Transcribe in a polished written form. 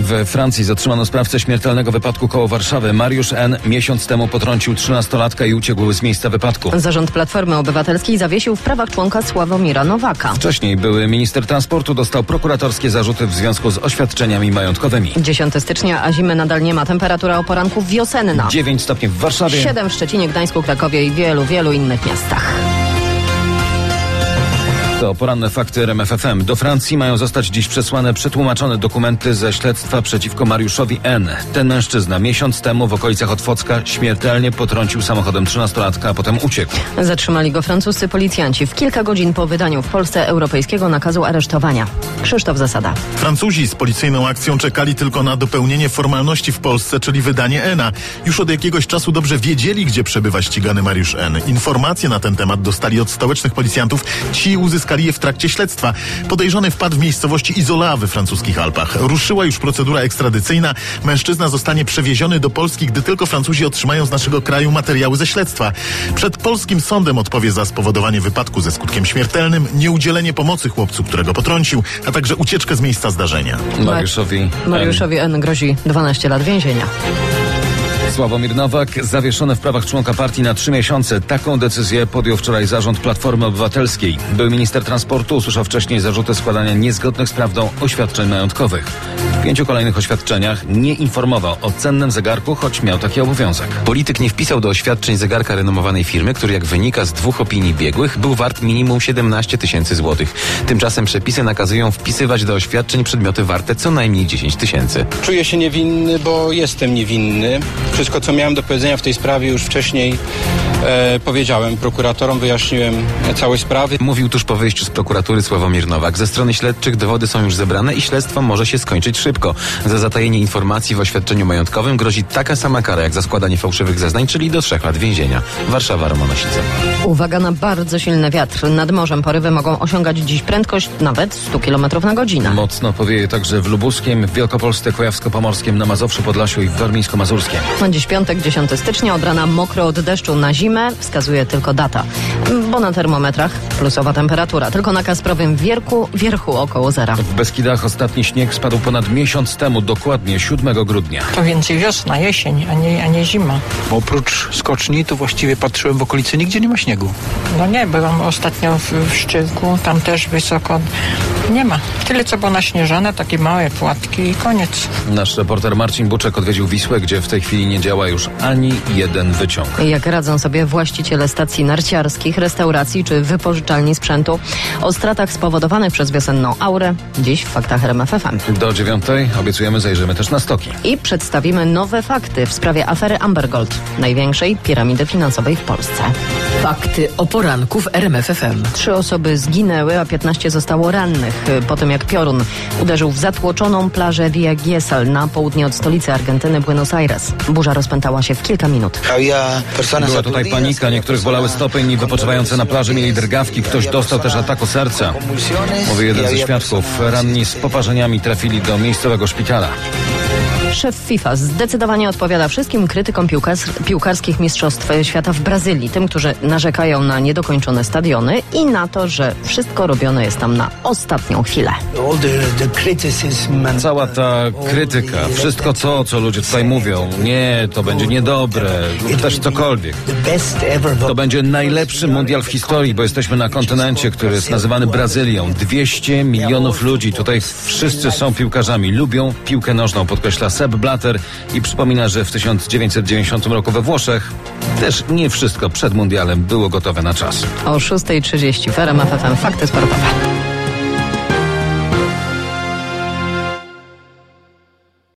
We Francji zatrzymano sprawcę śmiertelnego wypadku koło Warszawy. Mariusz N. miesiąc temu potrącił 13-latka i uciekł z miejsca wypadku. Zarząd Platformy Obywatelskiej zawiesił w prawach członka Sławomira Nowaka. Wcześniej były minister transportu dostał prokuratorskie zarzuty w związku z oświadczeniami majątkowymi. 10 stycznia, a zimy nadal nie ma. Temperatura o poranku wiosenna. 9 stopni w Warszawie. 7 w Szczecinie, Gdańsku, Krakowie i wielu innych miastach. To poranne fakty RMF FM. Do Francji mają zostać dziś przesłane przetłumaczone dokumenty ze śledztwa przeciwko Mariuszowi N. Ten mężczyzna miesiąc temu w okolicach Otwocka śmiertelnie potrącił samochodem 13-latka, a potem uciekł. Zatrzymali go francuscy policjanci w kilka godzin po wydaniu w Polsce europejskiego nakazu aresztowania. Krzysztof Zasada. Francuzi z policyjną akcją czekali tylko na dopełnienie formalności w Polsce, czyli wydanie N-a. Już od jakiegoś czasu dobrze wiedzieli, gdzie przebywa ścigany Mariusz N. Informacje na ten temat dostali od stołecznych policjantów. Ci uzyskali je w trakcie śledztwa. Podejrzany wpadł w miejscowości Izola we francuskich Alpach. Ruszyła już procedura ekstradycyjna. Mężczyzna zostanie przewieziony do Polski, gdy tylko Francuzi otrzymają z naszego kraju materiały ze śledztwa. Przed polskim sądem odpowie za spowodowanie wypadku ze skutkiem śmiertelnym, nieudzielenie pomocy chłopcu, którego potrącił, a także ucieczkę z miejsca zdarzenia. Mariuszowi N. grozi 12 lat więzienia. Sławomir Nowak zawieszony w prawach członka partii na 3 miesiące. Taką decyzję podjął wczoraj zarząd Platformy Obywatelskiej. Był minister transportu usłyszał wcześniej zarzuty składania niezgodnych z prawdą oświadczeń majątkowych. W 5 kolejnych oświadczeniach nie informował o cennym zegarku, choć miał taki obowiązek. Polityk nie wpisał do oświadczeń zegarka renomowanej firmy, który jak wynika z 2 opinii biegłych był wart minimum 17 tysięcy złotych. Tymczasem przepisy nakazują wpisywać do oświadczeń przedmioty warte co najmniej 10 tysięcy. Czuję się niewinny, bo jestem niewinny. Wszystko, co miałem do powiedzenia w tej sprawie już wcześniej powiedziałem prokuratorom, wyjaśniłem całe sprawy. Mówił tuż po wyjściu z prokuratury Sławomir Nowak. Ze strony śledczych dowody są już zebrane i śledztwo może się skończyć szybko. Za zatajenie informacji w oświadczeniu majątkowym grozi taka sama kara jak za składanie fałszywych zeznań, czyli do 3 lat więzienia. Warszawa, Roman Osice. Uwaga na bardzo silny wiatr. Nad morzem porywy mogą osiągać dziś prędkość nawet 100 km na godzinę. Mocno powieje także w Lubuskiem, w Wielkopolsce, Kujawsko-Pomorskim, na Mazowszu, Podlasiu i w Warmińsko-Mazurskiem. Dziś piątek, 10 stycznia, od rana mokro od deszczu na zimę, wskazuje tylko data. Bo na termometrach plusowa temperatura. Tylko na Kasprowym wierchu około zera. W Beskidach ostatni śnieg spadł ponad miesiąc temu, dokładnie 7 grudnia. To więcej wiosna, jesień, a nie zima. Oprócz skoczni to właściwie patrzyłem w okolicy, nigdzie nie ma śniegu. No nie, byłam ostatnio w Szczygłu, tam też wysoko nie ma. Tyle co było naśnieżone, takie małe płatki i koniec. Nasz reporter Marcin Buczek odwiedził Wisłę, gdzie w tej chwili nie działa już ani jeden wyciąg. Jak radzą sobie właściciele stacji narciarskich, restauracji czy wypożyczalni sprzętu? O stratach spowodowanych przez wiosenną aurę dziś w faktach RMF FM. Do 9 obiecujemy, zajrzymy też na stoki. I przedstawimy nowe fakty w sprawie afery Amber Gold, największej piramidy finansowej w Polsce. Fakty o poranku w RMF FM. 3 osoby zginęły, a 15 zostało rannych po tym, jak piorun uderzył w zatłoczoną plażę Villa Gesell na południe od stolicy Argentyny, Buenos Aires. Burza rozpętała się w kilka minut. Była tutaj panika, niektórych bolały stopy, inni wypoczywający na plaży mieli drgawki, ktoś dostał też ataku serca. Mówi jeden ze świadków, ranni z poparzeniami trafili do miejscowego szpitala. Szef FIFA zdecydowanie odpowiada wszystkim krytykom piłkarskich mistrzostw świata w Brazylii, tym, którzy narzekają na niedokończone stadiony i na to, że wszystko robione jest tam na ostatnią chwilę. Cała ta krytyka, wszystko co ludzie tutaj mówią, nie, to będzie niedobre, lub też cokolwiek. To będzie najlepszy mundial w historii, bo jesteśmy na kontynencie, który jest nazywany Brazylią. 200 milionów ludzi, tutaj wszyscy są piłkarzami, lubią piłkę nożną, podkreśla Sepp Blatter i przypomina, że w 1990 roku we Włoszech też nie wszystko przed mundialem było gotowe na czas. O 6:30 w RMF FM Fakty sportowe.